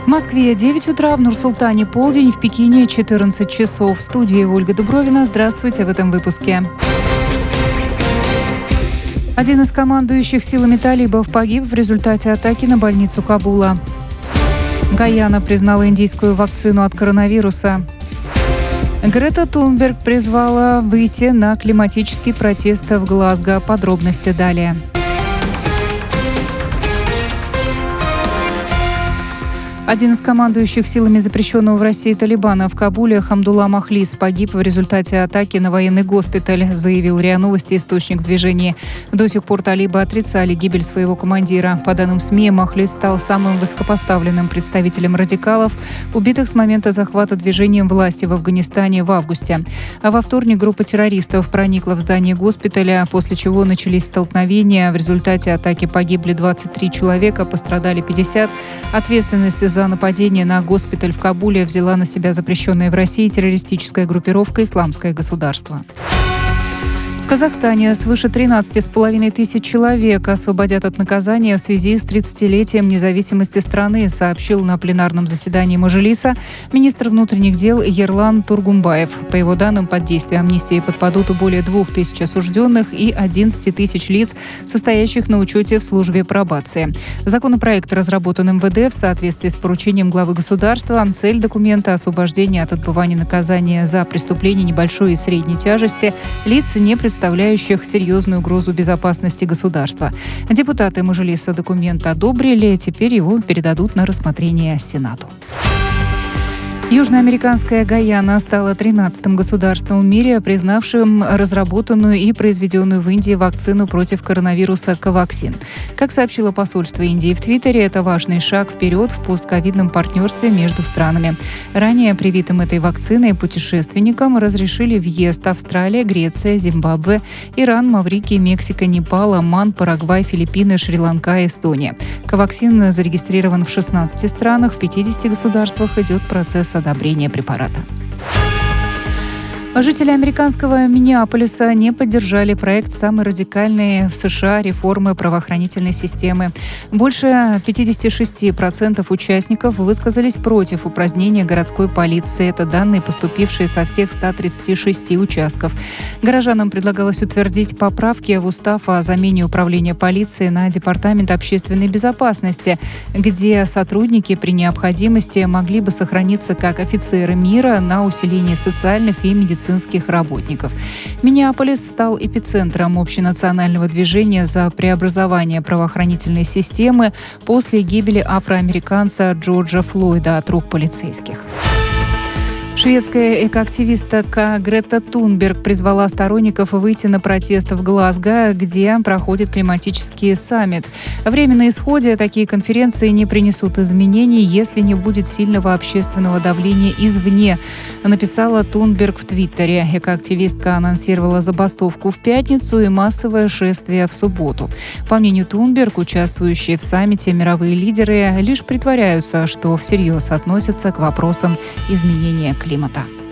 В Москве 9 утра, в Нур-Султане полдень, в Пекине 14 часов. В студии Ольга Дубровина. Здравствуйте в этом выпуске. Один из командующих силами талибов погиб в результате атаки на больницу Кабула. Гайана признала индийскую вакцину от коронавируса. Грета Тунберг призвала выйти на климатический протест в Глазго. Подробности далее. Один из командующих силами запрещенного в России Талибана в Кабуле Хамдулла Махлис погиб в результате атаки на военный госпиталь, заявил РИА Новости источник в движении. До сих пор талибы отрицали гибель своего командира. По данным СМИ, Махлис стал самым высокопоставленным представителем радикалов, убитых с момента захвата движением власти в Афганистане в августе. А во вторник группа террористов проникла в здание госпиталя, после чего начались столкновения. В результате атаки погибли 23 человека, пострадали 50. Ответственность за нападение на госпиталь в Кабуле взяла на себя запрещенная в России террористическая группировка «Исламское государство». В Казахстане свыше 13,5 тысяч человек освободят от наказания в связи с 30-летием независимости страны, сообщил на пленарном заседании Мажилиса министр внутренних дел Ерлан Тургумбаев. По его данным, под действие амнистии подпадут более 2000 осужденных и 11 тысяч лиц, состоящих на учете в службе пробации. Законопроект разработан МВД в соответствии с поручением главы государства. Цель документа – освобождение от отбывания наказания за преступления небольшой и средней тяжести лиц, не представляющих серьезную угрозу безопасности государства. Депутаты Мажилиса документ одобрили, теперь его передадут на рассмотрение Сенату. Южноамериканская Гайана стала 13-м государством в мире, признавшим разработанную и произведенную в Индии вакцину против коронавируса «Коваксин». Как сообщило посольство Индии в Твиттере, это важный шаг вперед в постковидном партнерстве между странами. Ранее привитым этой вакциной путешественникам разрешили въезд Австралия, Греция, Зимбабве, Иран, Маврикий, Мексика, Непал, Оман, Парагвай, Филиппины, Шри-Ланка и Эстония. «Коваксин» зарегистрирован в 16 странах, в 50 государствах идет процесс одобрения препарата. Жители американского Миннеаполиса не поддержали проект самой радикальной в США реформы правоохранительной системы. Больше 56% участников высказались против упразднения городской полиции. Это данные, поступившие со всех 136 участков. Горожанам предлагалось утвердить поправки в устав о замене управления полицией на Департамент общественной безопасности, где сотрудники при необходимости могли бы сохраниться как офицеры мира на усиление социальных и медицинских работников. Миннеаполис стал эпицентром общенационального движения за преобразование правоохранительной системы после гибели афроамериканца Джорджа Флойда от рук полицейских. Шведская экоактивистка Грета Тунберг призвала сторонников выйти на протест в Глазго, где проходит климатический саммит. Время на исходе, такие конференции не принесут изменений, если не будет сильного общественного давления извне, написала Тунберг в Твиттере. Экоактивистка анонсировала забастовку в пятницу и массовое шествие в субботу. По мнению Тунберг, участвующие в саммите мировые лидеры лишь притворяются, что всерьез относятся к вопросам изменения климата.